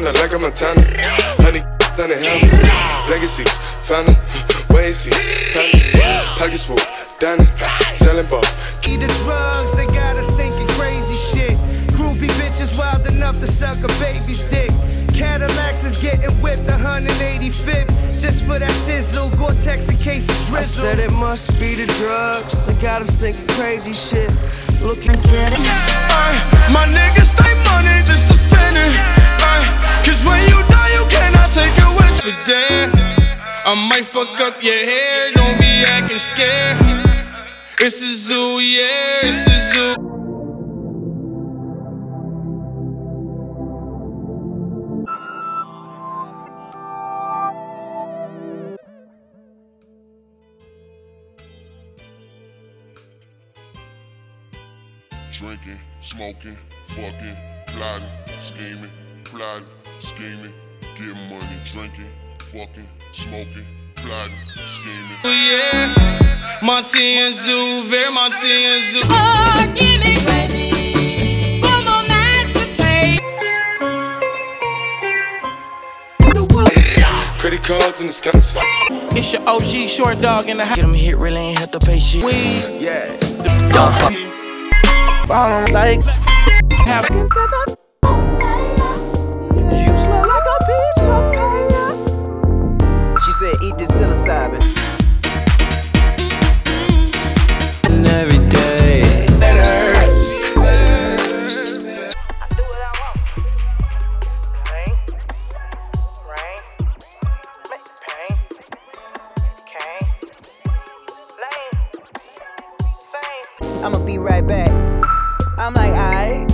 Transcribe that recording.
Not like a Montana. Honey, down the helmets. Legacies, found wait and see. Pockets full, dining, selling ball. Eat the drugs, they got us thinking crazy shit. Groupie bitches wild enough to suck a baby's dick. Cadillacs is getting whipped 185th. Just for that sizzle, Gore-Tex in case of drizzle. I said it must be the drugs, they got us thinking crazy shit. Looking to the my niggas stay money just to spend it. Cause when you die, you cannot take it with you dead. I might fuck up your hair, don't be acting scared. It's a zoo, yeah, it's a zoo. Drinking, smoking, fucking, plotting, scheming, plotting, scheming, getting money, drinking, fucking, smoking, plotting, scheming. Yeah, Monty and Zoo, very Monty and Zoo. Oh, give me, baby, one more night to take. Credit cards in the scans. It's your OG short dog in the house. Get him hit, really ain't have to pay shit. Yeah, Don't fuck. bottom like have You smell like a peach papaya. She said, eat this psilocybin. And every day, let her. I do what I want. Pain, rain, make the pain, cane, lame, same. I'ma be right back. I'm like, aight.